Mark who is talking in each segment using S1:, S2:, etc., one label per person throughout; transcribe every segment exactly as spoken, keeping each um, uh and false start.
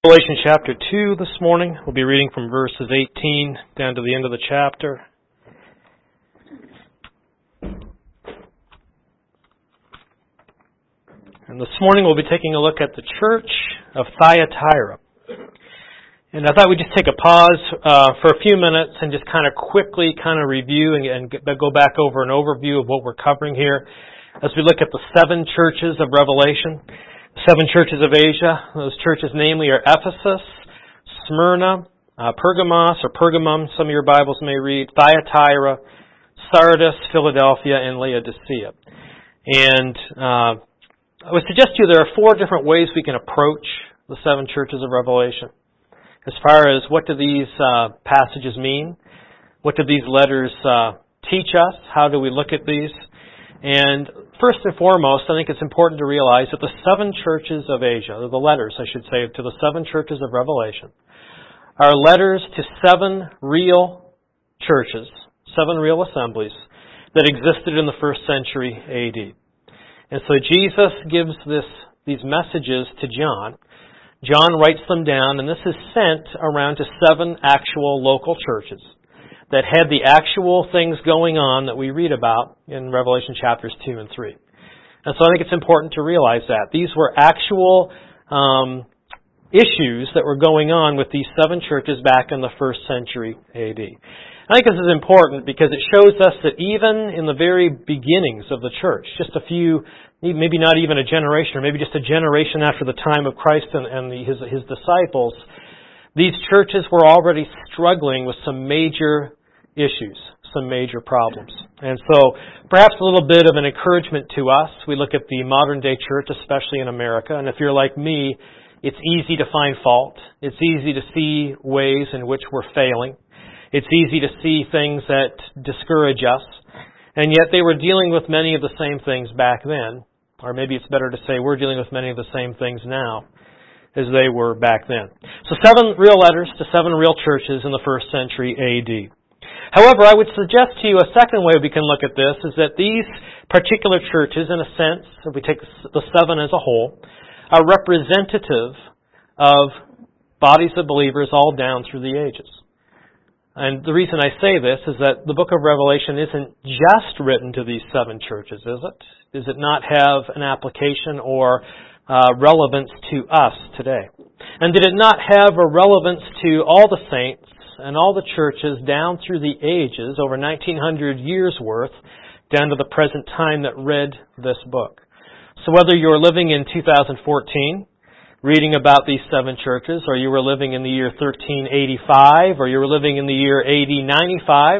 S1: Revelation chapter two this morning. We'll be reading from verses eighteen down to the end of the chapter. And this morning we'll be taking a look at the church of Thyatira. And I thought we'd just take a pause uh, for a few minutes and just kind of quickly kind of review and, and get, go back over an overview of what we're covering here as we look at the seven churches of Revelation. Seven churches of Asia. Those churches namely are Ephesus, Smyrna, uh, Pergamos or Pergamum, some of your Bibles may read, Thyatira, Sardis, Philadelphia, and Laodicea. And uh, I would suggest to you there are four different ways we can approach the seven churches of Revelation. As far as what do these uh, passages mean? What do these letters uh, teach us? How do we look at these? And first and foremost, I think it's important to realize that the seven churches of Asia, or the letters, I should say, to the seven churches of Revelation, are letters to seven real churches, seven real assemblies that existed in the first century A D. And so Jesus gives this these messages to John. John writes them down, and this is sent around to seven actual local churches that had the actual things going on that we read about in Revelation chapters two and three. And so I think it's important to realize that. These were actual um, issues that were going on with these seven churches back in the first century A D. I think this is important because it shows us that even in the very beginnings of the church, just a few, maybe not even a generation, or maybe just a generation after the time of Christ and, and the, his, his disciples, these churches were already struggling with some major issues, some major problems. And so perhaps a little bit of an encouragement to us. We look at the modern day church, especially in America, and if you're like me, it's easy to find fault. It's easy to see ways in which we're failing. It's easy to see things that discourage us. And yet they were dealing with many of the same things back then. Or maybe it's better to say we're dealing with many of the same things now as they were back then. So seven real letters to seven real churches in the first century A D. However, I would suggest to you a second way we can look at this is that these particular churches, in a sense, if we take the seven as a whole, are representative of bodies of believers all down through the ages. And the reason I say this is that the book of Revelation isn't just written to these seven churches, is it? Does it not have an application or uh, relevance to us today? And did it not have a relevance to all the saints and all the churches down through the ages, over nineteen hundred years worth, down to the present time that read this book? So whether you're living in two thousand fourteen, reading about these seven churches, or you were living in the year thirteen eighty-five, or you were living in the year A D ninety-five,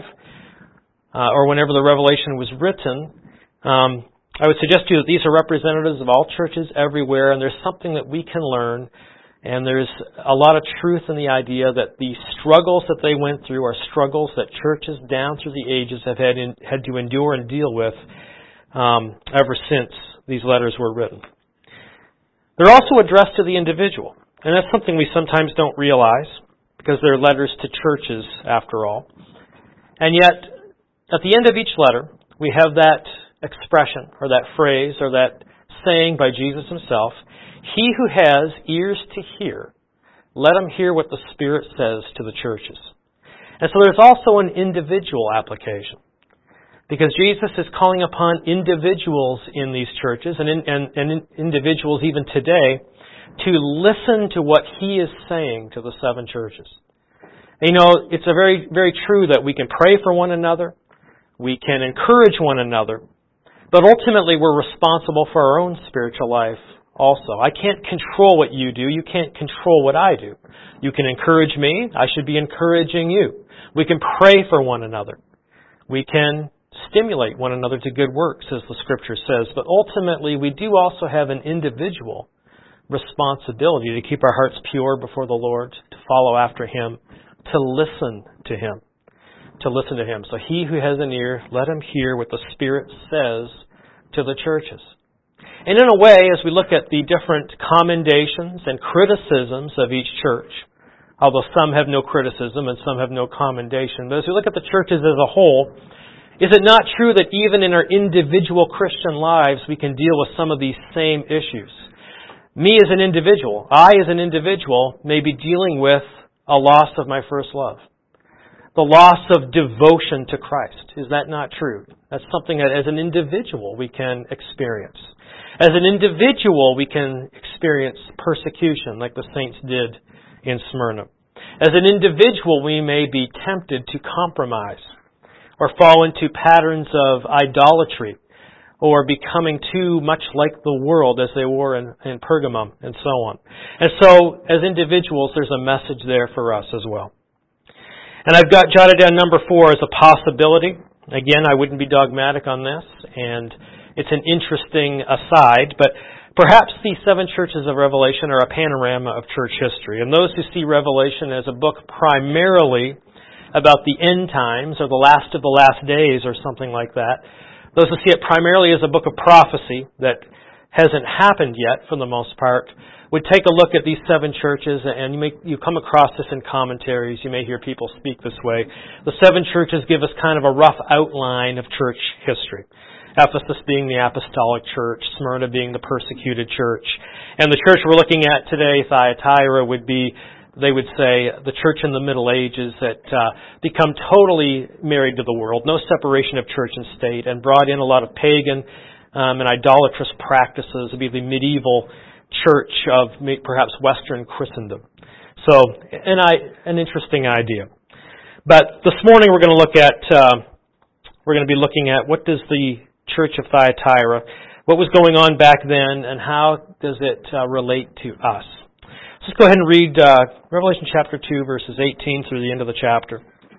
S1: uh, or whenever the Revelation was written, um, I would suggest to you that these are representatives of all churches everywhere, and there's something that we can learn. And there's a lot of truth in the idea that the struggles that they went through are struggles that churches down through the ages have had in, had to endure and deal with um, ever since these letters were written. They're also addressed to the individual. And that's something we sometimes don't realize because they're letters to churches after all. And yet, at the end of each letter, we have that expression or that phrase or that saying by Jesus himself, "He who has ears to hear, let him hear what the Spirit says to the churches." And so there's also an individual application. Because Jesus is calling upon individuals in these churches, and, in, and, and individuals even today, to listen to what He is saying to the seven churches. And, you know, it's a very, very true that we can pray for one another, we can encourage one another, but ultimately we're responsible for our own spiritual life also. I can't control what you do. You can't control what I do. You can encourage me. I should be encouraging you. We can pray for one another. We can stimulate one another to good works, as the Scripture says. But ultimately, we do also have an individual responsibility to keep our hearts pure before the Lord, to follow after Him, to listen to Him. To listen to Him. So he who has an ear, let him hear what the Spirit says to the churches. And in a way, as we look at the different commendations and criticisms of each church, although some have no criticism and some have no commendation, but as we look at the churches as a whole, is it not true that even in our individual Christian lives we can deal with some of these same issues? Me as an individual, I as an individual may be dealing with a loss of my first love. The loss of devotion to Christ. Is that not true? That's something that as an individual we can experience. As an individual we can experience persecution like the saints did in Smyrna. As an individual we may be tempted to compromise or fall into patterns of idolatry or becoming too much like the world as they were in, in Pergamum and so on. And so as individuals there's a message there for us as well. And I've got jotted down number four as a possibility. Again, I wouldn't be dogmatic on this, and it's an interesting aside, but perhaps the seven churches of Revelation are a panorama of church history. And those who see Revelation as a book primarily about the end times or the last of the last days or something like that, those who see it primarily as a book of prophecy that hasn't happened yet for the most part, would take a look at these seven churches, and you may you come across this in commentaries. You may hear people speak this way. The seven churches give us kind of a rough outline of church history. Ephesus being the apostolic church, Smyrna being the persecuted church, and the church we're looking at today, Thyatira, would be, they would say, the church in the Middle Ages that uh, become totally married to the world, no separation of church and state, and brought in a lot of pagan um, and idolatrous practices. It would be the medieval church of perhaps Western Christendom. So, an, an interesting idea. But this morning we're going to look at, uh, we're going to be looking at what does the Church of Thyatira, what was going on back then, and how does it uh, relate to us. So let's go ahead and read uh, Revelation chapter two, verses eighteen through the end of the chapter.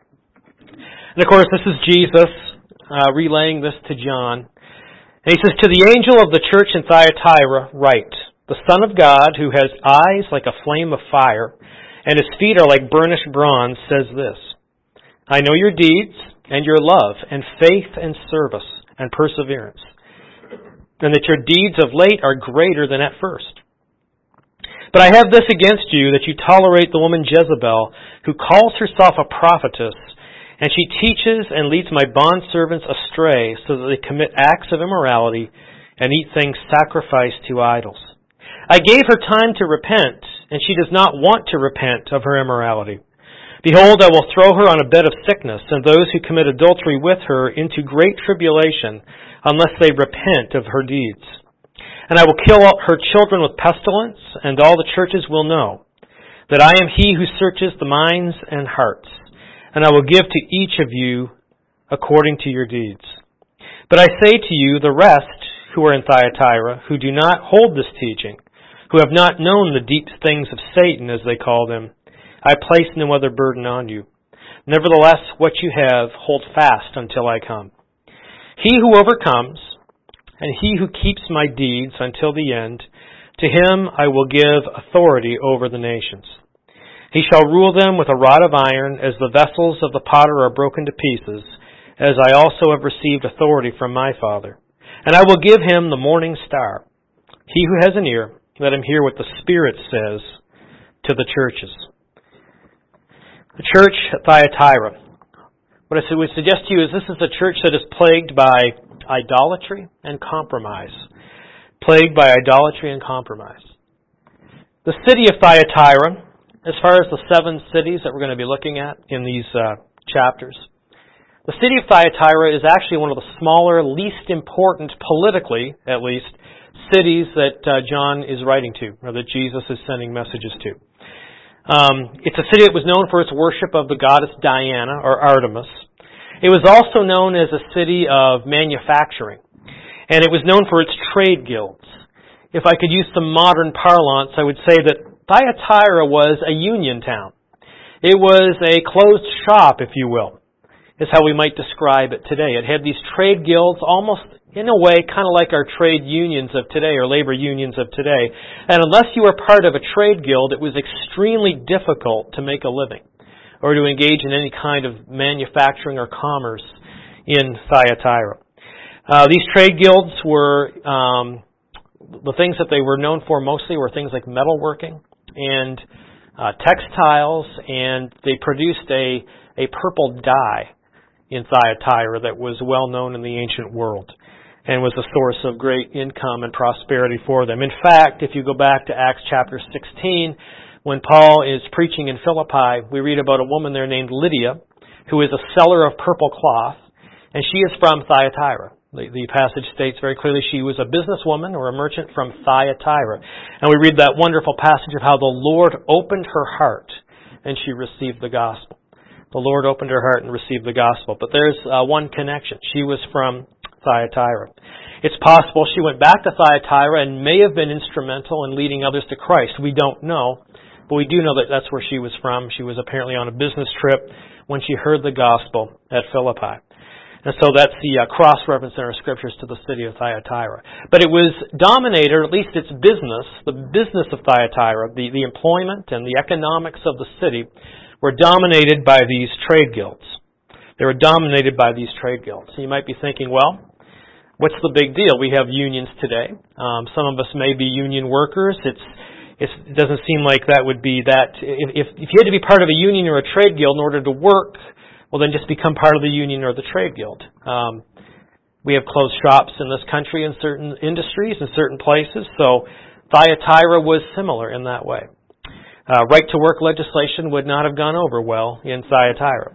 S1: And of course, this is Jesus uh, relaying this to John. And he says, "To the angel of the church in Thyatira write, the Son of God, who has eyes like a flame of fire, and his feet are like burnished bronze, says this, I know your deeds, and your love, and faith, and service, and perseverance, and that your deeds of late are greater than at first. But I have this against you, that you tolerate the woman Jezebel, who calls herself a prophetess, and she teaches and leads my bondservants astray, so that they commit acts of immorality and eat things sacrificed to idols. I gave her time to repent, and she does not want to repent of her immorality. Behold, I will throw her on a bed of sickness, and those who commit adultery with her into great tribulation, unless they repent of her deeds. And I will kill her children with pestilence, and all the churches will know that I am he who searches the minds and hearts, and I will give to each of you according to your deeds. But I say to you, the rest who are in Thyatira, who do not hold this teaching, who have not known the deep things of Satan, as they call them, I place no other burden on you. Nevertheless, what you have, hold fast until I come. He who overcomes, and he who keeps my deeds until the end, to him I will give authority over the nations. He shall rule them with a rod of iron, as the vessels of the potter are broken to pieces, as I also have received authority from my Father. And I will give him the morning star. He who has an ear, let him hear what the Spirit says to the churches." The church at Thyatira. What I would suggest to you is this is a church that is plagued by idolatry and compromise. Plagued by idolatry and compromise. The city of Thyatira, as far as the seven cities that we're going to be looking at in these uh, chapters, the city of Thyatira is actually one of the smaller, least important, politically at least, cities that uh, John is writing to, or that Jesus is sending messages to. Um, it's a city that was known for its worship of the goddess Diana, or Artemis. It was also known as a city of manufacturing, and it was known for its trade guilds. If I could use some modern parlance, I would say that Thyatira was a union town. It was a closed shop, if you will, is how we might describe it today. It had these trade guilds, almost in a way kind of like our trade unions of today, or labor unions of today. And unless you were part of a trade guild, it was extremely difficult to make a living or to engage in any kind of manufacturing or commerce in Thyatira. Uh, these trade guilds were, um, the things that they were known for mostly were things like metalworking and uh, textiles, and they produced a, a purple dye in Thyatira that was well known in the ancient world. and was a source of great income and prosperity for them. In fact, if you go back to Acts chapter sixteen, when Paul is preaching in Philippi, we read about a woman there named Lydia, who is a seller of purple cloth, and she is from Thyatira. The, the passage states very clearly she was a businesswoman or a merchant from Thyatira. And we read that wonderful passage of how the Lord opened her heart and she received the gospel. The Lord opened her heart and received the gospel. But there's uh, one connection. She was from Thyatira. It's possible she went back to Thyatira and may have been instrumental in leading others to Christ. We don't know. But we do know that that's where she was from. She was apparently on a business trip when she heard the gospel at Philippi. And so that's the uh, cross-reference in our scriptures to the city of Thyatira. But it was dominated, or at least its business, the business of Thyatira, the, the employment and the economics of the city were dominated by these trade guilds. They were dominated by these trade guilds. So you might be thinking, well, what's the big deal? We have unions today. Um, some of us may be union workers. It's, it's, it doesn't seem like that would be that. If, if you had to be part of a union or a trade guild in order to work, well, then just become part of the union or the trade guild. Um, we have closed shops in this country in certain industries, in certain places, so Thyatira was similar in that way. Uh, right-to-work legislation would not have gone over well in Thyatira.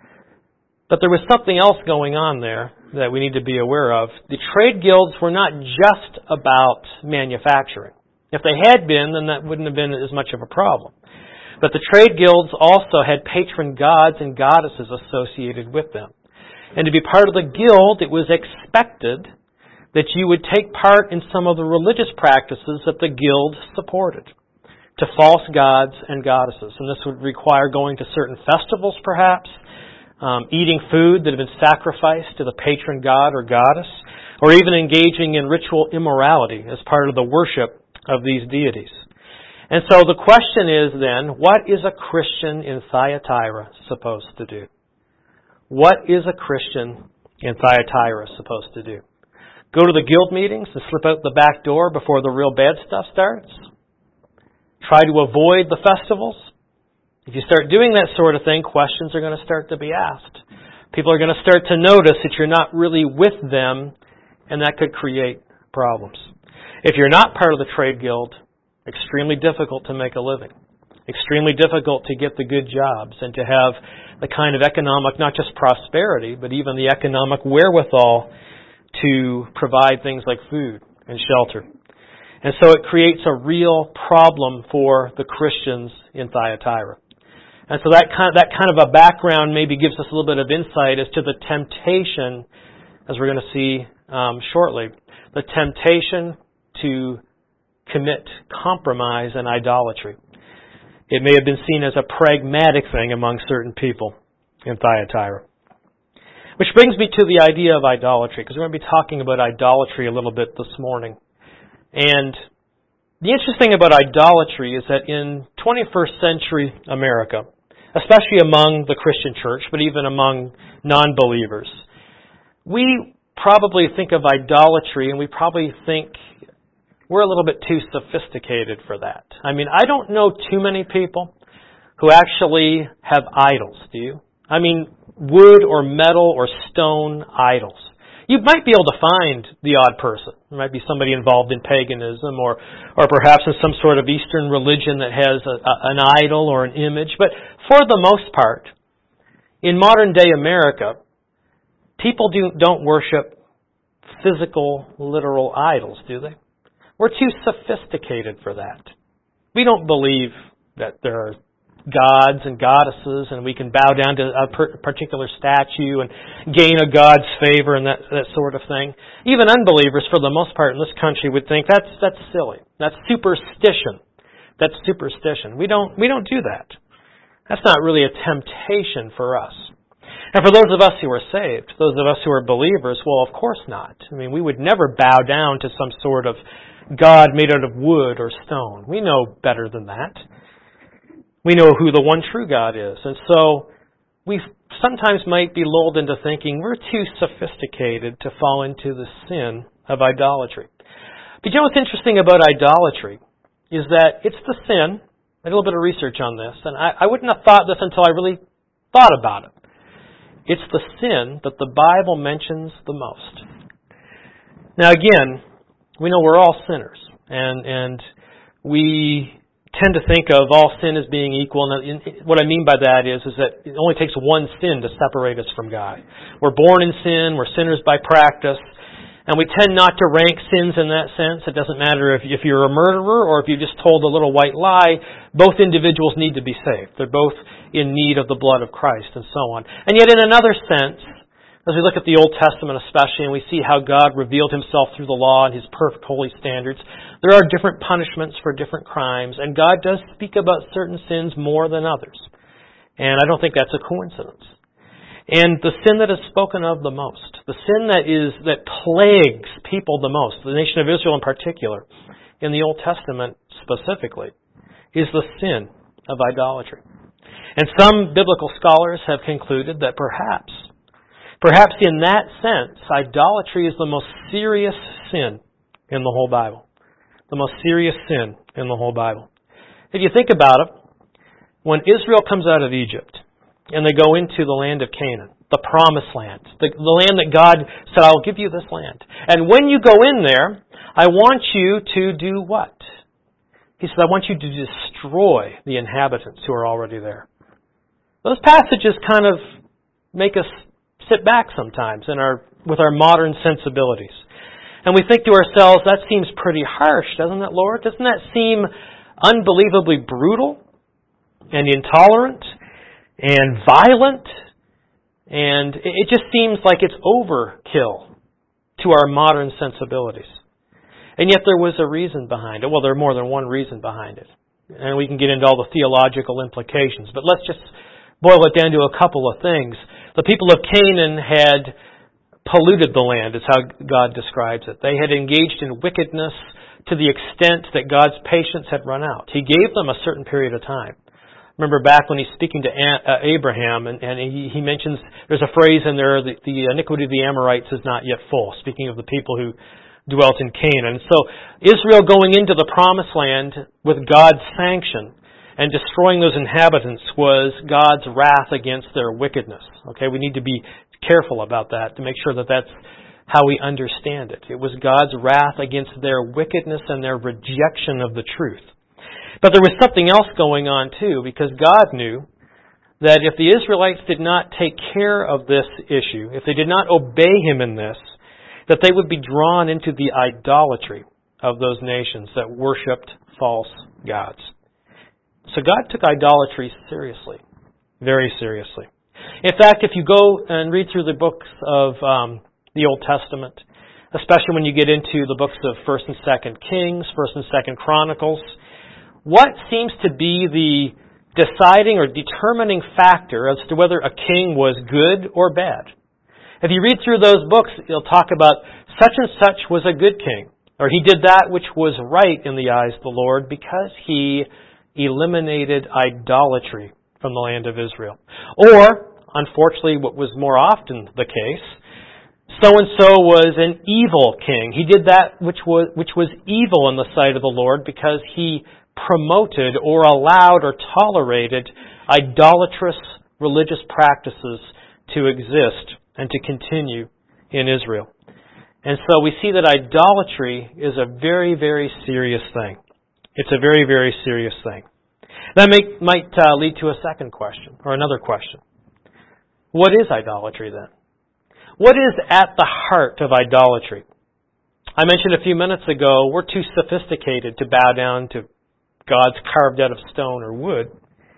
S1: But there was something else going on there that we need to be aware of. The trade guilds were not just about manufacturing. If they had been, then that wouldn't have been as much of a problem. But the trade guilds also had patron gods and goddesses associated with them. And to be part of the guild, it was expected that you would take part in some of the religious practices that the guild supported, to false gods and goddesses. And this would require going to certain festivals, perhaps, um, eating food that had been sacrificed to the patron god or goddess, or even engaging in ritual immorality as part of the worship of these deities. And so the question is then, what is a Christian in Thyatira supposed to do? What is a Christian in Thyatira supposed to do? Go to the guild meetings and slip out the back door before the real bad stuff starts? Try to avoid the festivals? If you start doing that sort of thing, questions are going to start to be asked. People are going to start to notice that you're not really with them, and that could create problems. If you're not part of the trade guild, extremely difficult to make a living. Extremely difficult to get the good jobs and to have the kind of economic, not just prosperity, but even the economic wherewithal to provide things like food and shelter. And so it creates a real problem for the Christians in Thyatira. And so that kind of, that kind of a background maybe gives us a little bit of insight as to the temptation, as we're going to see um, shortly, the temptation to commit compromise and idolatry. It may have been seen as a pragmatic thing among certain people in Thyatira. Which brings me to the idea of idolatry, because we're going to be talking about idolatry a little bit this morning. And the interesting thing about idolatry is that in twenty-first century America, especially among the Christian church, but even among non-believers, we probably think of idolatry and we probably think we're a little bit too sophisticated for that. I mean, I don't know too many people who actually have idols, do you? I mean, wood or metal or stone idols. You might be able to find the odd person. There might be somebody involved in paganism or or perhaps in some sort of Eastern religion that has a, a, an idol or an image. But for the most part, in modern day America, people do, don't worship physical, literal idols, do they? We're too sophisticated for that. We don't believe that there are gods and goddesses and we can bow down to a particular statue and gain a god's favor and that, that sort of thing. Even unbelievers, for the most part in this country, would think that's that's silly. That's superstition. That's superstition. We don't we don't do that. That's not really a temptation for us. And for those of us who are saved, those of us who are believers, well, of course not. I mean, we would never bow down to some sort of God made out of wood or stone. We know better than that. We know who the one true God is. And so we sometimes might be lulled into thinking we're too sophisticated to fall into the sin of idolatry. But you know what's interesting about idolatry is that it's the sin. I did a little bit of research on this, and I, I wouldn't have thought this until I really thought about it. It's the sin that the Bible mentions the most. Now again, we know we're all sinners, and and we tend to think of all sin as being equal. And what I mean by that is, is that it only takes one sin to separate us from God. We're born in sin, we're sinners by practice, and we tend not to rank sins in that sense. It doesn't matter if, if you're a murderer or if you just told a little white lie. Both individuals need to be saved. They're both in need of the blood of Christ and so on. And yet in another sense, as we look at the Old Testament especially, and we see how God revealed Himself through the law and His perfect holy standards, there are different punishments for different crimes, and God does speak about certain sins more than others. And I don't think that's a coincidence. And the sin that is spoken of the most, the sin that is that plagues people the most, the nation of Israel in particular, in the Old Testament specifically, is the sin of idolatry. And some biblical scholars have concluded that perhaps Perhaps in that sense, idolatry is the most serious sin in the whole Bible. The most serious sin in the whole Bible. If you think about it, when Israel comes out of Egypt and they go into the land of Canaan, the promised land, the, the land that God said, I'll give you this land. And when you go in there, I want you to do what? He said, I want you to destroy the inhabitants who are already there. Those passages kind of make us sit back sometimes in our with our modern sensibilities. And we think to ourselves, that seems pretty harsh, doesn't it, Lord? Doesn't that seem unbelievably brutal and intolerant and violent? And it just seems like it's overkill to our modern sensibilities. And yet there was a reason behind it. Well, there are more than one reason behind it. And we can get into all the theological implications. But let's just boil it down to a couple of things. The people of Canaan had polluted the land, is how God describes it. They had engaged in wickedness to the extent that God's patience had run out. He gave them a certain period of time. Remember back when He's speaking to Abraham, and, and he, he mentions, there's a phrase in there, the, the iniquity of the Amorites is not yet full, speaking of the people who dwelt in Canaan. So Israel going into the promised land with God's sanction and destroying those inhabitants was God's wrath against their wickedness. Okay, we need to be careful about that to make sure that that's how we understand it. It was God's wrath against their wickedness and their rejection of the truth. But there was something else going on too, because God knew that if the Israelites did not take care of this issue, if they did not obey Him in this, that they would be drawn into the idolatry of those nations that worshipped false gods. So God took idolatry seriously, very seriously. In fact, if you go and read through the books of um, the Old Testament, especially when you get into the books of First and Second Kings, First and Second Chronicles, what seems to be the deciding or determining factor as to whether a king was good or bad? If you read through those books, you'll talk about such and such was a good king, or he did that which was right in the eyes of the Lord because he eliminated idolatry from the land of Israel. Or, unfortunately, what was more often the case, so-and-so was an evil king. He did that which was, which was evil in the sight of the Lord because he promoted or allowed or tolerated idolatrous religious practices to exist and to continue in Israel. And so we see that idolatry is a very, very serious thing. It's a very, very serious thing. That may, might uh, lead to a second question, or another question. What is idolatry then? What is at the heart of idolatry? I mentioned a few minutes ago, we're too sophisticated to bow down to gods carved out of stone or wood.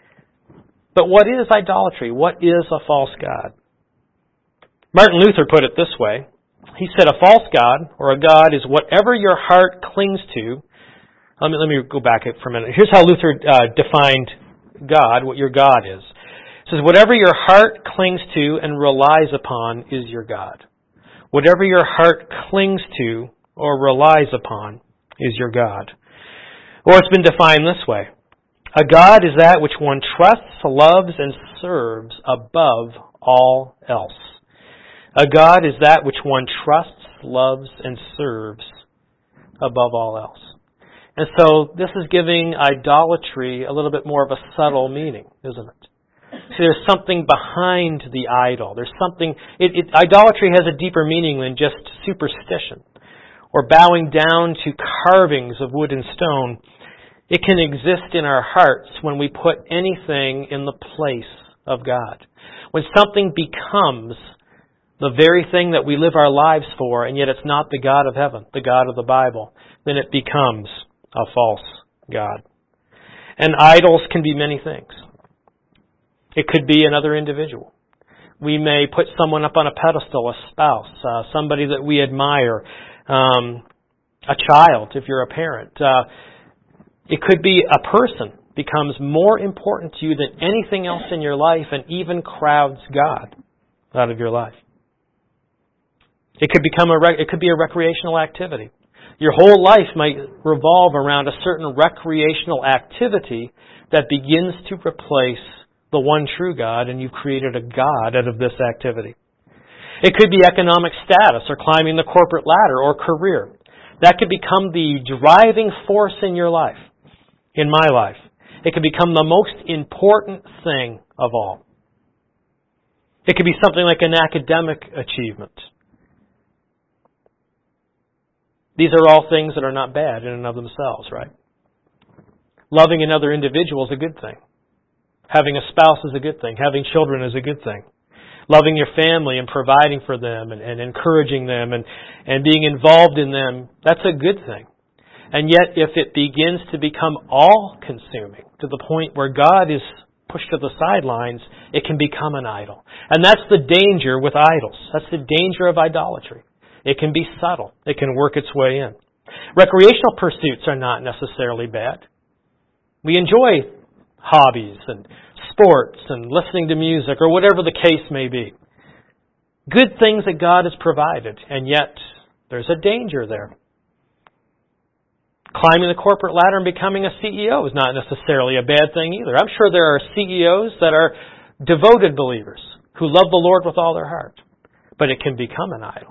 S1: But what is idolatry? What is a false god? Martin Luther put it this way. He said, a false god, or a god, is whatever your heart clings to. Let me, let me go back for a minute. Here's how Luther uh, defined God, what your God is. It says, whatever your heart clings to and relies upon is your God. Whatever your heart clings to or relies upon is your God. Or it's been defined this way. A God is that which one trusts, loves, and serves above all else. A God is that which one trusts, loves, and serves above all else. And so this is giving idolatry a little bit more of a subtle meaning, isn't it? See, there's something behind the idol. There's something, it, it, idolatry has a deeper meaning than just superstition or bowing down to carvings of wood and stone. It can exist in our hearts when we put anything in the place of God. When something becomes the very thing that we live our lives for, and yet it's not the God of heaven, the God of the Bible, then it becomes a false God. And idols can be many things. It could be another individual. We may put someone up on a pedestal, a spouse, uh, somebody that we admire, um, a child if you're a parent. Uh, it could be a person becomes more important to you than anything else in your life and even crowds God out of your life. It could become a rec- it could be a recreational activity. Your whole life might revolve around a certain recreational activity that begins to replace the one true God, and you've created a God out of this activity. It could be economic status or climbing the corporate ladder or career. That could become the driving force in your life, in my life. It could become the most important thing of all. It could be something like an academic achievement. These are all things that are not bad in and of themselves, right? Loving another individual is a good thing. Having a spouse is a good thing. Having children is a good thing. Loving your family and providing for them and, and encouraging them and, and being involved in them, that's a good thing. And yet, if it begins to become all-consuming to the point where God is pushed to the sidelines, it can become an idol. And that's the danger with idols. That's the danger of idolatry. It can be subtle. It can work its way in. Recreational pursuits are not necessarily bad. We enjoy hobbies and sports and listening to music or whatever the case may be. Good things that God has provided, and yet there's a danger there. Climbing the corporate ladder and becoming a C E O is not necessarily a bad thing either. I'm sure there are C E Os that are devoted believers who love the Lord with all their heart, but it can become an idol.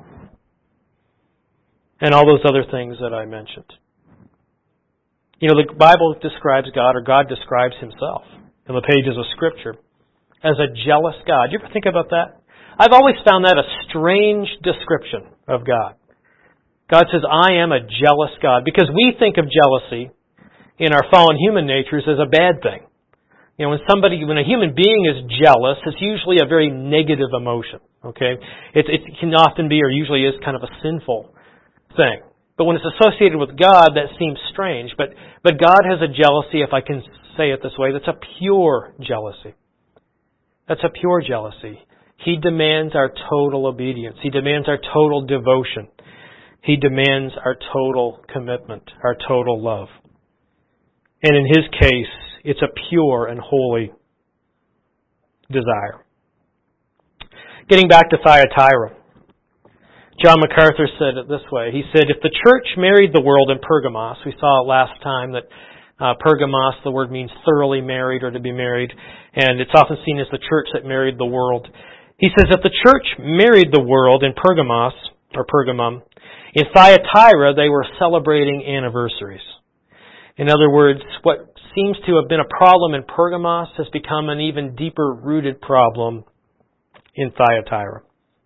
S1: And all those other things that I mentioned. You know, the Bible describes God, or God describes Himself in the pages of Scripture as a jealous God. You ever think about that? I've always found that a strange description of God. God says, I am a jealous God. Because we think of jealousy in our fallen human natures as a bad thing. You know, when somebody, when a human being is jealous, it's usually a very negative emotion. Okay? It, it can often be, or usually is, kind of a sinful thing. But when it's associated with God, that seems strange. But but God has a jealousy, if I can say it this way, that's a pure jealousy. That's a pure jealousy. He demands our total obedience. He demands our total devotion. He demands our total commitment, our total love. And in His case, it's a pure and holy desire. Getting back to Thyatira. John MacArthur said it this way. He said, if the church married the world in Pergamos, we saw it last time that uh, Pergamos, the word means thoroughly married or to be married, and it's often seen as the church that married the world. He says, if the church married the world in Pergamos, or Pergamum, in Thyatira they were celebrating anniversaries. In other words, what seems to have been a problem in Pergamos has become an even deeper rooted problem in Thyatira.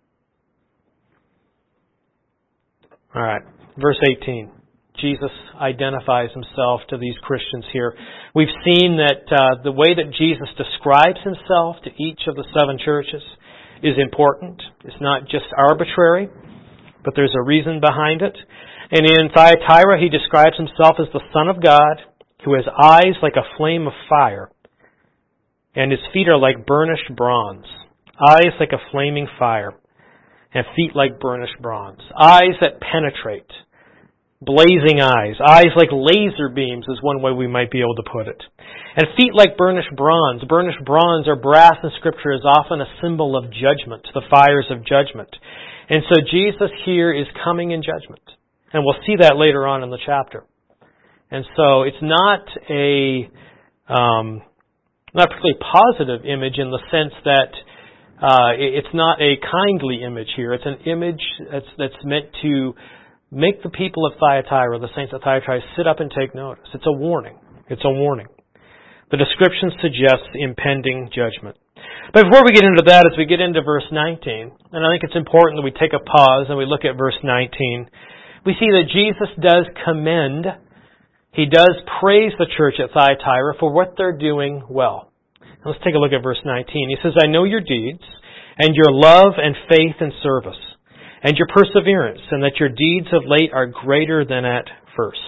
S1: All right, verse eighteen. Jesus identifies Himself to these Christians here. We've seen that uh, the way that Jesus describes Himself to each of the seven churches is important. It's not just arbitrary, but there's a reason behind it. And in Thyatira, He describes Himself as the Son of God, who has eyes like a flame of fire, and His feet are like burnished bronze. Eyes like a flaming fire, and feet like burnished bronze. Eyes that penetrate. Blazing eyes. Eyes like laser beams is one way we might be able to put it. And feet like burnished bronze. Burnished bronze or brass in Scripture is often a symbol of judgment, the fires of judgment. And so Jesus here is coming in judgment. And we'll see that later on in the chapter. And so it's not a um, not a particularly positive image in the sense that Uh, it's not a kindly image here. It's an image that's, that's meant to make the people of Thyatira, the saints of Thyatira, sit up and take notice. It's a warning. It's a warning. The description suggests impending judgment. But before we get into that, as we get into verse nineteen, and I think it's important that we take a pause and we look at verse nineteen, We see that Jesus does commend, He does praise the church at Thyatira for what they're doing well. Let's take a look at verse nineteen. He says, I know your deeds, and your love and faith and service, and your perseverance, and that your deeds of late are greater than at first.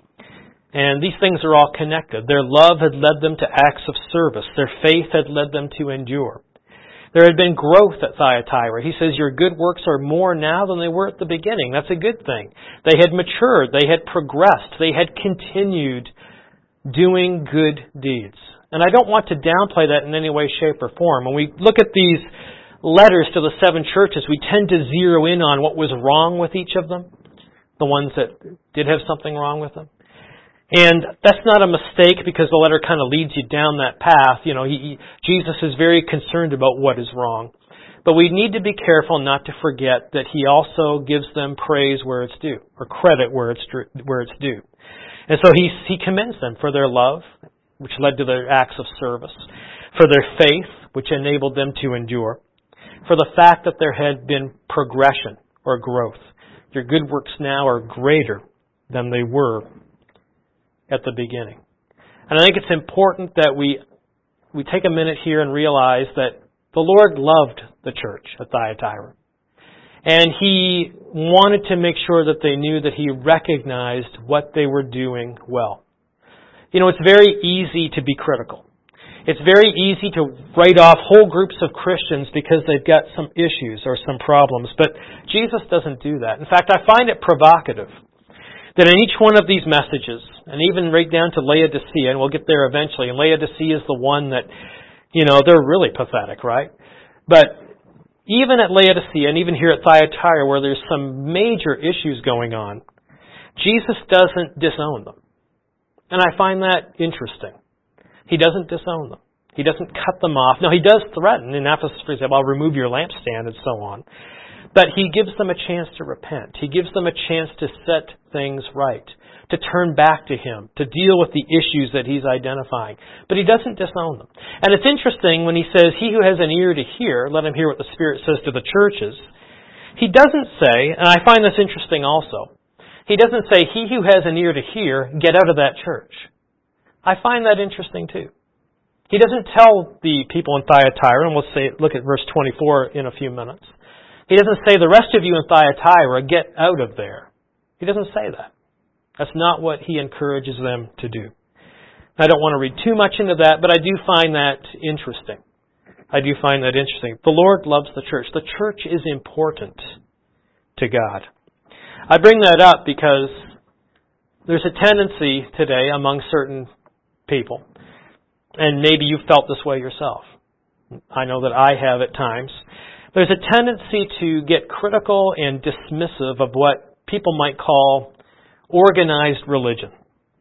S1: And these things are all connected. Their love had led them to acts of service. Their faith had led them to endure. There had been growth at Thyatira. He says, your good works are more now than they were at the beginning. That's a good thing. They had matured. They had progressed. They had continued doing good deeds. And I don't want to downplay that in any way, shape, or form. When we look at these letters to the seven churches, we tend to zero in on what was wrong with each of them, the ones that did have something wrong with them. And that's not a mistake, because the letter kind of leads you down that path. You know, he, he, Jesus is very concerned about what is wrong. But we need to be careful not to forget that He also gives them praise where it's due, or credit where it's where it's due. And so He He commends them for their love, which led to their acts of service, for their faith, which enabled them to endure, for the fact that there had been progression or growth. Your good works now are greater than they were at the beginning. And I think it's important that we we take a minute here and realize that the Lord loved the church at Thyatira. And He wanted to make sure that they knew that He recognized what they were doing well. You know, it's very easy to be critical. It's very easy to write off whole groups of Christians because they've got some issues or some problems. But Jesus doesn't do that. In fact, I find it provocative that in each one of these messages, and even right down to Laodicea, and we'll get there eventually, and Laodicea is the one that, you know, they're really pathetic, right? But even at Laodicea, and even here at Thyatira, where there's some major issues going on, Jesus doesn't disown them. And I find that interesting. He doesn't disown them. He doesn't cut them off. Now, He does threaten. In Ephesus, for example, I'll remove your lampstand and so on. But He gives them a chance to repent. He gives them a chance to set things right, to turn back to Him, to deal with the issues that He's identifying. But He doesn't disown them. And it's interesting when He says, he who has an ear to hear, let him hear what the Spirit says to the churches. He doesn't say, and I find this interesting also, He doesn't say, he who has an ear to hear, get out of that church. I find that interesting too. He doesn't tell the people in Thyatira, and we'll say, look at verse twenty-four in a few minutes. He doesn't say, the rest of you in Thyatira, get out of there. He doesn't say that. That's not what He encourages them to do. I don't want to read too much into that, but I do find that interesting. I do find that interesting. The Lord loves the church. The church is important to God. I bring that up because there's a tendency today among certain people, and maybe you've felt this way yourself. I know that I have at times. There's a tendency to get critical and dismissive of what people might call organized religion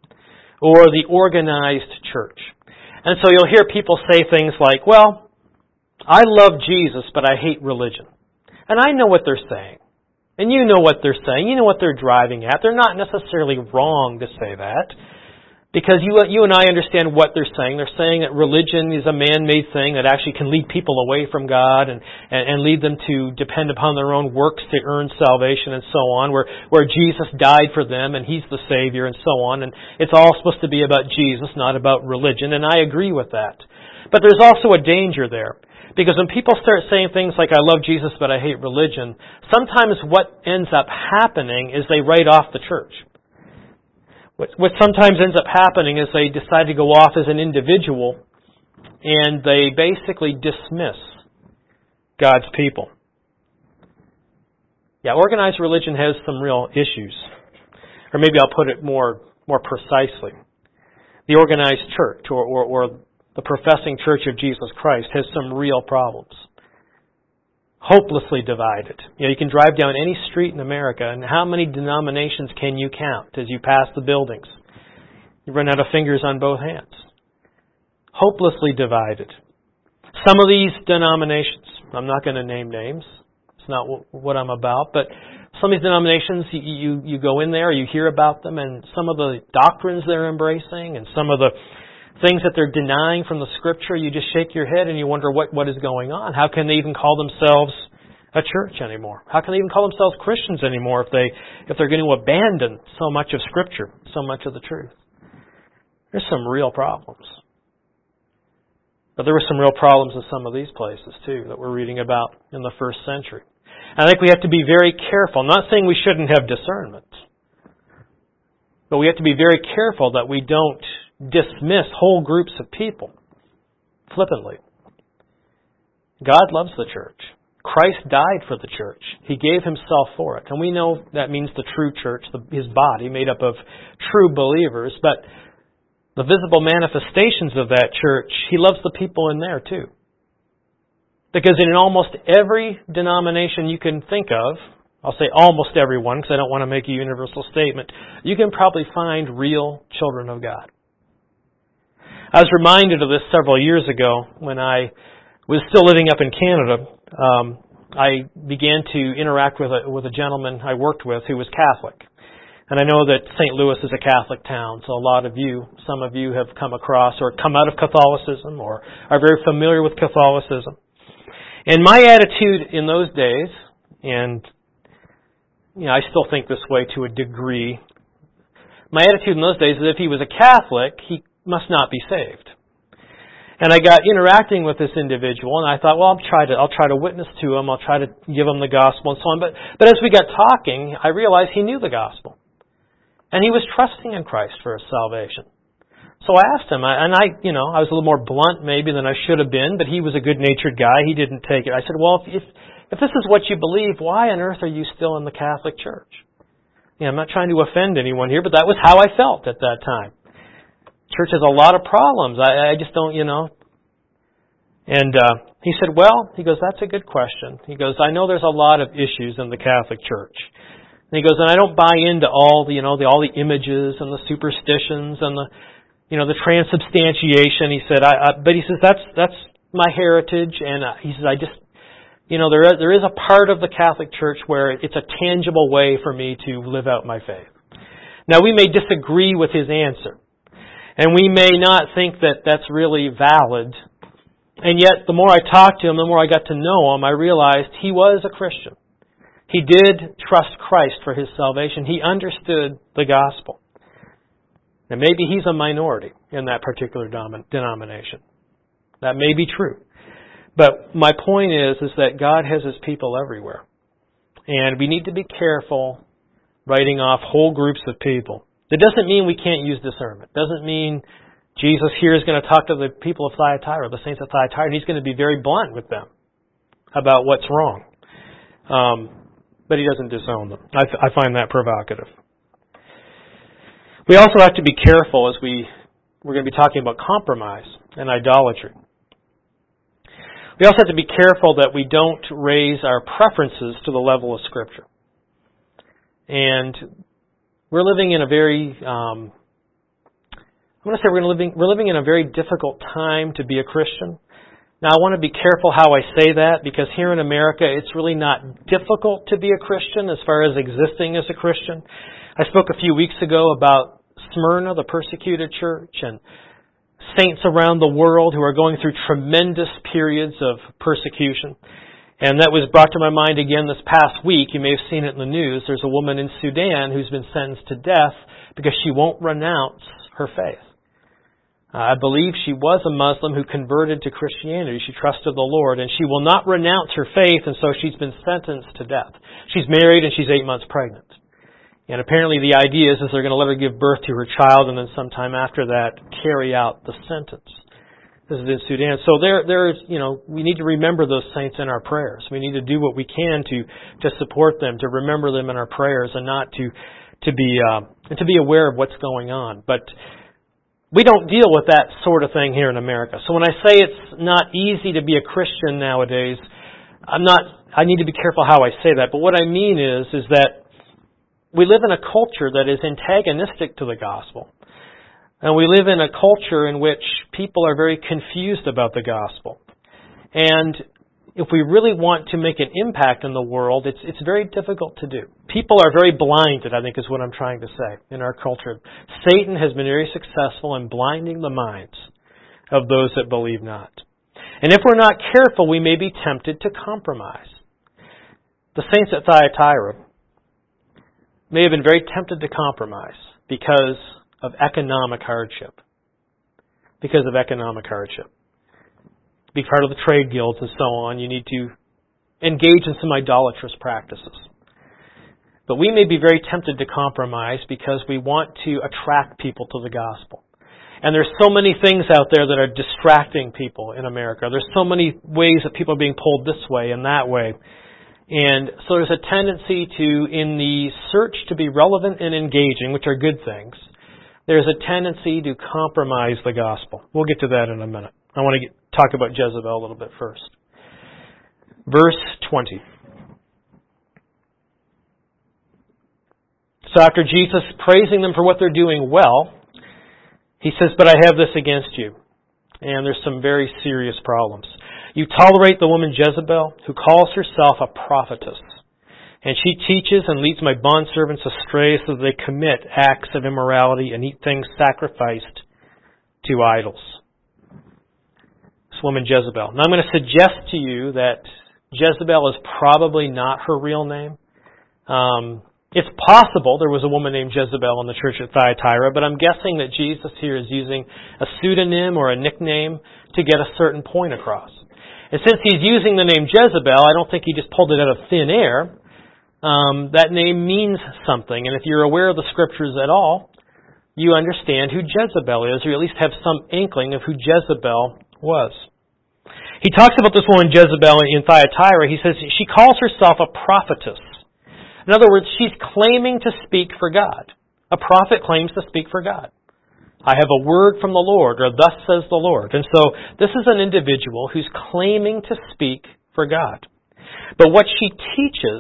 S1: or the organized church. And so you'll hear people say things like, well, I love Jesus, but I hate religion. And I know what they're saying. And you know what they're saying. You know what they're driving at. They're not necessarily wrong to say that, because you you and I understand what they're saying. They're saying that religion is a man-made thing that actually can lead people away from God and, and, and lead them to depend upon their own works to earn salvation and so on, where, where Jesus died for them and He's the Savior and so on. And it's all supposed to be about Jesus, not about religion. And I agree with that. But there's also a danger there. Because when people start saying things like, I love Jesus, but I hate religion, sometimes what ends up happening is they write off the church. What, what sometimes ends up happening is they decide to go off as an individual, and they basically dismiss God's people. Yeah, organized religion has some real issues. Or maybe I'll put it more, more precisely. The organized church, or, or, or the professing Church of Jesus Christ, has some real problems. Hopelessly divided. You know, you can drive down any street in America, and how many denominations can you count as you pass the buildings? You run out of fingers on both hands. Hopelessly divided. Some of these denominations, I'm not going to name names, it's not what I'm about, but some of these denominations, you, you, you go in there, you hear about them, and some of the doctrines they're embracing, and some of the things that they're denying from the Scripture, you just shake your head and you wonder what, what is going on. How can they even call themselves a church anymore? How can they even call themselves Christians anymore if they if they're going to abandon so much of Scripture, so much of the truth? There's some real problems. But there were some real problems in some of these places too that we're reading about in the first century. And I think we have to be very careful. I'm not saying we shouldn't have discernment, but we have to be very careful that we don't dismiss whole groups of people flippantly. God loves the church. Christ died for the church. He gave Himself for it. And we know that means the true church, the, His body, made up of true believers. But the visible manifestations of that church, He loves the people in there too. Because in almost every denomination you can think of, I'll say almost everyone because I don't want to make a universal statement, you can probably find real children of God. I was reminded of this several years ago when I was still living up in Canada. Um, I began to interact with a, with a gentleman I worked with who was Catholic. And I know that Saint Louis is a Catholic town, so a lot of you, some of you have come across or come out of Catholicism or are very familiar with Catholicism. And my attitude in those days, and you know, I still think this way to a degree, my attitude in those days is if he was a Catholic, he must not be saved. And I got interacting with this individual, and I thought, well, I'll try to I'll try to witness to him, I'll try to give him the gospel and so on. But but as we got talking, I realized he knew the gospel. And he was trusting in Christ for his salvation. So I asked him, and I, you know, I was a little more blunt maybe than I should have been, but he was a good-natured guy. He didn't take it. I said, well, if, if if this is what you believe, why on earth are you still in the Catholic Church? Yeah, I'm not trying to offend anyone here, but that was how I felt at that time. Church has a lot of problems. I, I just don't, you know. And uh, he said, well, he goes, that's a good question. He goes, I know there's a lot of issues in the Catholic Church. And he goes, and I don't buy into all the, you know, the, all the images and the superstitions and the, you know, the transubstantiation. He said, I, I but he says, that's, that's my heritage. And uh, he says, I just, you know, there is, there is a part of the Catholic Church where it's a tangible way for me to live out my faith. Now, we may disagree with his answer. And we may not think that that's really valid. And yet, the more I talked to him, the more I got to know him, I realized he was a Christian. He did trust Christ for his salvation. He understood the gospel. And maybe he's a minority in that particular denomination. That may be true. But my point is, is that God has His people everywhere. And we need to be careful writing off whole groups of people. It doesn't mean we can't use discernment. It doesn't mean Jesus here is going to talk to the people of Thyatira, the saints of Thyatira, and He's going to be very blunt with them about what's wrong. Um, but He doesn't disown them. I, I find that provocative. We also have to be careful as we, we're going to be talking about compromise and idolatry. We also have to be careful that we don't raise our preferences to the level of Scripture. And we're living in a very, um, I'm going to say we're living, we're living in a very difficult time to be a Christian. Now, I want to be careful how I say that because here in America, it's really not difficult to be a Christian as far as existing as a Christian. I spoke a few weeks ago about Smyrna, the persecuted church, and saints around the world who are going through tremendous periods of persecution. And that was brought to my mind again this past week. You may have seen it in the news. There's a woman in Sudan who's been sentenced to death because she won't renounce her faith. Uh, I believe she was a Muslim who converted to Christianity. She trusted the Lord, and she will not renounce her faith, and so she's been sentenced to death. She's married, and she's eight months pregnant. And apparently the idea is, is they're going to let her give birth to her child, and then sometime after that, carry out the sentence. This is in Sudan. So there, there is, you know, we need to remember those saints in our prayers. We need to do what we can to, to support them, to remember them in our prayers, and not to, to be, uh, to be aware of what's going on. But we don't deal with that sort of thing here in America. So when I say it's not easy to be a Christian nowadays, I'm not, I need to be careful how I say that. But what I mean is, is that we live in a culture that is antagonistic to the gospel. And we live in a culture in which people are very confused about the gospel. And if we really want to make an impact in the world, it's it's very difficult to do. People are very blinded, I think is what I'm trying to say, in our culture. Satan has been very successful in blinding the minds of those that believe not. And if we're not careful, we may be tempted to compromise. the saints at Thyatira may have been very tempted to compromise because of economic hardship. Because of economic hardship. Be part of the trade guilds and so on. You need to engage in some idolatrous practices. But we may be very tempted to compromise because we want to attract people to the gospel. And there's so many things out there that are distracting people in America. There's so many ways that people are being pulled this way and that way. And so there's a tendency to, in the search to be relevant and engaging, which are good things, there's a tendency to compromise the gospel. We'll get to that in a minute. I want to get, talk about Jezebel a little bit first. Verse twenty. So after Jesus praising them for what they're doing well, He says, but I have this against you. And there's some very serious problems. You tolerate the woman Jezebel, who calls herself a prophetess. And she teaches and leads my bondservants astray so that they commit acts of immorality and eat things sacrificed to idols. This woman Jezebel. Now I'm going to suggest to you that Jezebel is probably not her real name. Um, it's possible there was a woman named Jezebel in the church at Thyatira, but I'm guessing that Jesus here is using a pseudonym or a nickname to get a certain point across. And since He's using the name Jezebel, I don't think He just pulled it out of thin air. Um, that name means something, and if you're aware of the Scriptures at all, you understand who Jezebel is, or at least have some inkling of who Jezebel was. He talks about this woman Jezebel in Thyatira. He says she calls herself a prophetess. In other words, she's claiming to speak for God. A prophet claims to speak for God. I have a word from the Lord, or thus says the Lord. And so this is an individual who's claiming to speak for God. But what she teaches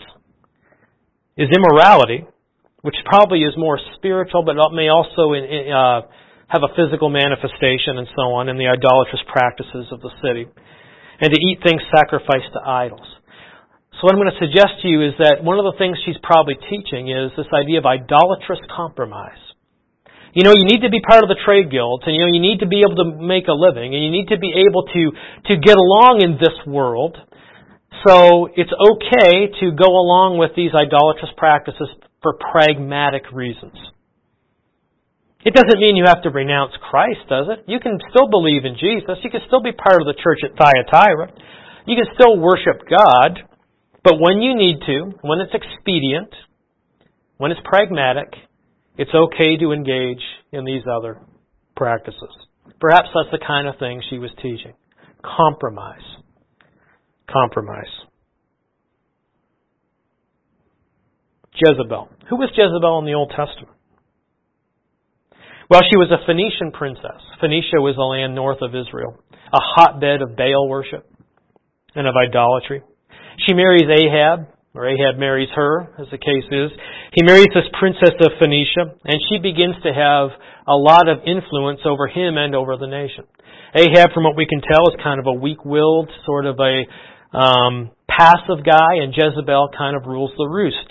S1: is immorality, which probably is more spiritual, but may also uh, have a physical manifestation and so on in the idolatrous practices of the city, and to eat things sacrificed to idols. So what I'm going to suggest to you is that one of the things she's probably teaching is this idea of idolatrous compromise. You know, you need to be part of the trade guilds, and you know, you need to be able to make a living, and you need to be able to, to get along in this world. So it's okay to go along with these idolatrous practices for pragmatic reasons. It doesn't mean you have to renounce Christ, does it? You can still believe in Jesus. You can still be part of the church at Thyatira. You can still worship God. But when you need to, when it's expedient, when it's pragmatic, it's okay to engage in these other practices. Perhaps that's the kind of thing she was teaching. Compromise. Compromise. Jezebel. Who was Jezebel in the Old Testament? Well, she was a Phoenician princess. Phoenicia was a land north of Israel, a hotbed of Baal worship and of idolatry. She marries Ahab, or Ahab marries her, as the case is. He marries this princess of Phoenicia, and she begins to have a lot of influence over him and over the nation. Ahab, from what we can tell, is kind of a weak-willed, sort of a um, passive guy, and Jezebel kind of rules the roost.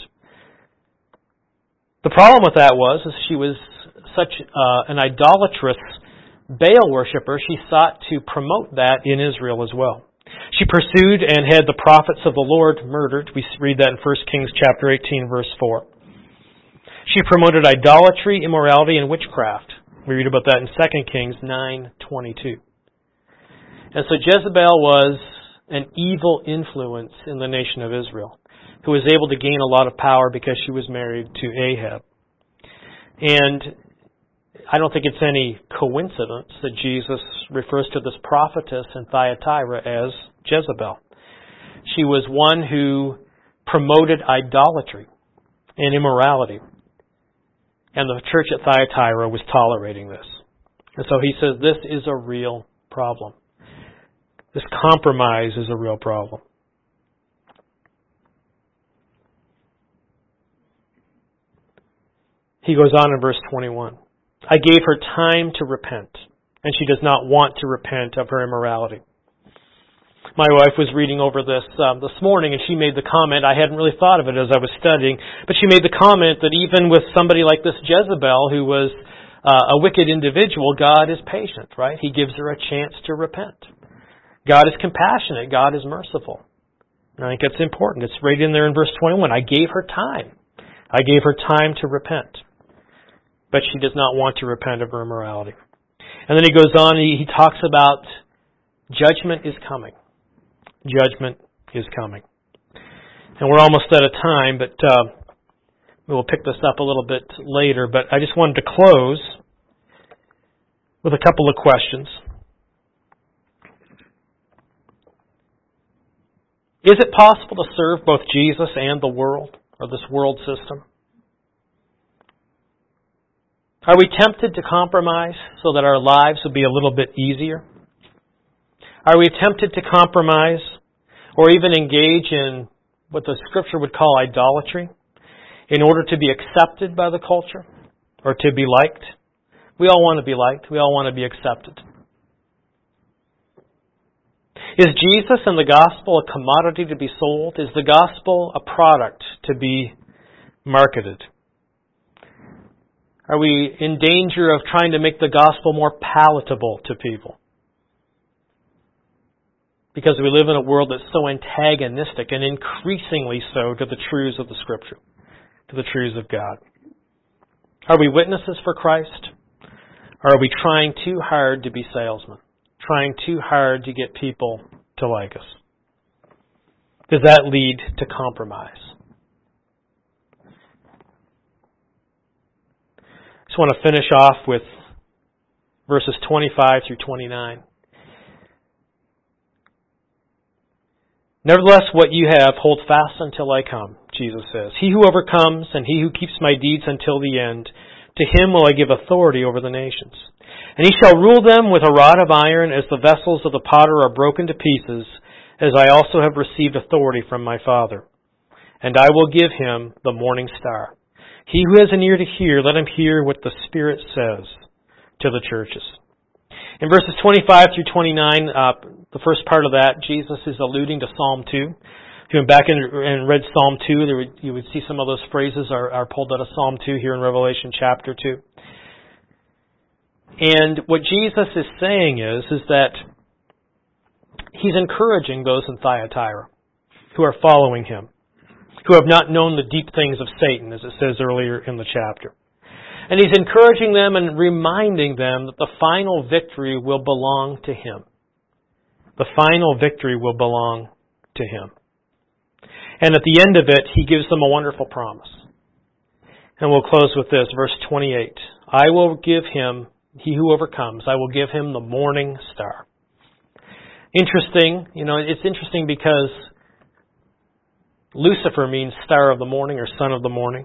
S1: The problem with that was, is she was such uh, an idolatrous Baal worshiper, she sought to promote that in Israel as well. She pursued and had the prophets of the Lord murdered. We read that in First Kings chapter eighteen, verse four. She promoted idolatry, immorality, and witchcraft. We read about that in Second Kings nine twenty-two. And so Jezebel was an evil influence in the nation of Israel, who was able to gain a lot of power because she was married to Ahab. And I don't think it's any coincidence that Jesus refers to this prophetess in Thyatira as Jezebel. She was one who promoted idolatry and immorality. And the church at Thyatira was tolerating this. And so he says this is a real problem. This compromise is a real problem. He goes on in verse twenty-one. I gave her time to repent, and she does not want to repent of her immorality. My wife was reading over this um, this morning, and she made the comment, I hadn't really thought of it as I was studying, but she made the comment that even with somebody like this Jezebel, who was uh, a wicked individual, God is patient, right? He gives her a chance to repent. God is compassionate. God is merciful. And I think it's important. It's right in there in verse twenty-one. I gave her time. I gave her time to repent. But she does not want to repent of her immorality. And then he goes on, he, he talks about judgment is coming. Judgment is coming. And we're almost out of time, but uh, we'll pick this up a little bit later. But I just wanted to close with a couple of questions. Is it possible to serve both Jesus and the world, or this world system? Are we tempted to compromise so that our lives would be a little bit easier? Are we tempted to compromise or even engage in what the Scripture would call idolatry in order to be accepted by the culture or to be liked? We all want to be liked. We all want to be accepted. Is Jesus and the gospel a commodity to be sold? Is the gospel a product to be marketed? Are we in danger of trying to make the gospel more palatable to people? Because we live in a world that's so antagonistic and increasingly so to the truths of the Scripture, to the truths of God. Are we witnesses for Christ? Or are we trying too hard to be salesmen? Trying too hard to get people to like us? Does that lead to compromise? I just want to finish off with verses twenty-five through twenty-nine. Nevertheless, what you have, hold fast until I come, Jesus says. He who overcomes and he who keeps my deeds until the end, to him will I give authority over the nations. And he shall rule them with a rod of iron, as the vessels of the potter are broken to pieces, as I also have received authority from my Father. And I will give him the morning star. He who has an ear to hear, let him hear what the Spirit says to the churches. In verses twenty-five through twenty-nine, uh, the first part of that, Jesus is alluding to Psalm two. If you went back and, and read Psalm two, there would, you would see some of those phrases are, are pulled out of Psalm two here in Revelation chapter two. And what Jesus is saying is, is that he's encouraging those in Thyatira who are following him, who have not known the deep things of Satan, as it says earlier in the chapter. And he's encouraging them and reminding them that the final victory will belong to him. The final victory will belong to him. And at the end of it, he gives them a wonderful promise. And we'll close with this, verse twenty-eight. I will give him, he who overcomes, I will give him the morning star. Interesting, you know, it's interesting because Lucifer means star of the morning or son of the morning.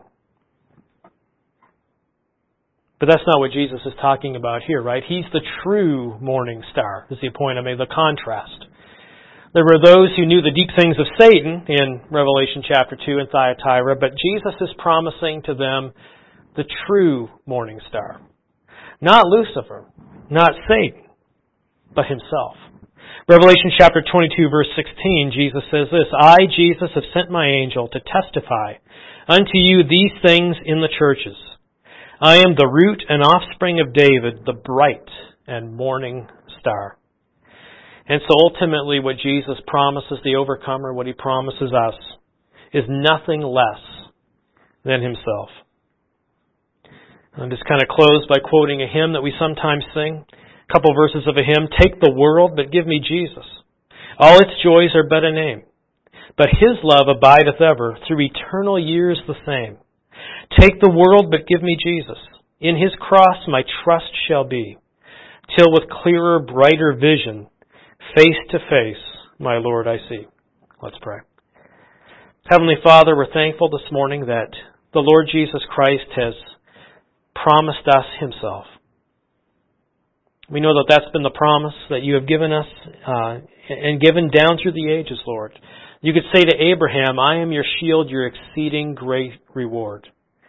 S1: But that's not what Jesus is talking about here, right? He's the true morning star, is the point I made, the contrast. There were those who knew the deep things of Satan in Revelation chapter two in Thyatira, but Jesus is promising to them the true morning star. Not Lucifer, not Satan, but himself. Revelation chapter twenty-two, verse sixteen, Jesus says this, I, Jesus, have sent my angel to testify unto you these things in the churches. I am the root and offspring of David, the bright and morning star. And so ultimately what Jesus promises the overcomer, what he promises us, is nothing less than himself. I'll just kind of close by quoting a hymn that we sometimes sing. A couple verses of a hymn. Take the world, but give me Jesus. All its joys are but a name. But his love abideth ever, through eternal years the same. Take the world, but give me Jesus. In his cross my trust shall be, till with clearer, brighter vision, face to face, my Lord I see. Let's pray. Heavenly Father, we're thankful this morning that the Lord Jesus Christ has promised us himself. We know that that's been the promise that you have given us uh, and given down through the ages, Lord. You could say to Abraham, I am your shield, your exceeding great reward.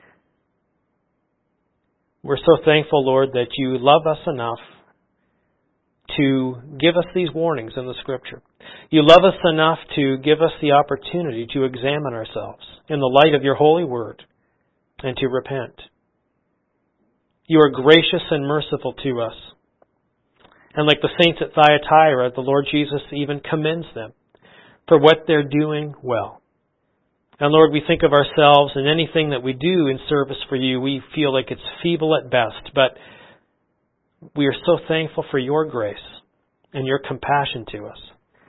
S1: We're so thankful, Lord, that you love us enough to give us these warnings in the Scripture. You love us enough to give us the opportunity to examine ourselves in the light of your holy word and to repent. You are gracious and merciful to us. And like the saints at Thyatira, the Lord Jesus even commends them for what they're doing well. And Lord, we think of ourselves and anything that we do in service for you, we feel like it's feeble at best, but we are so thankful for your grace and your compassion to us,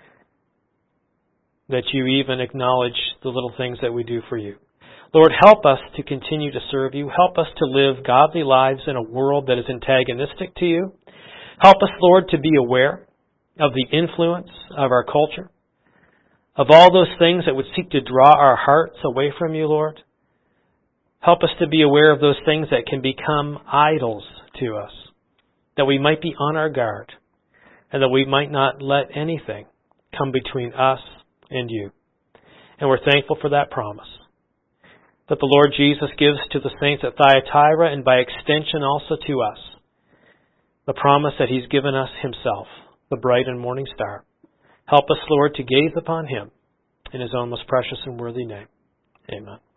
S1: that you even acknowledge the little things that we do for you. Lord, help us to continue to serve you. Help us to live godly lives in a world that is antagonistic to you. Help us, Lord, to be aware of the influence of our culture, of all those things that would seek to draw our hearts away from you, Lord. Help us to be aware of those things that can become idols to us, that we might be on our guard, and that we might not let anything come between us and you. And we're thankful for that promise that the Lord Jesus gives to the saints at Thyatira, and by extension also to us, the promise that He's given us Himself, the bright and morning star. Help us, Lord, to gaze upon Him in His own most precious and worthy name. Amen.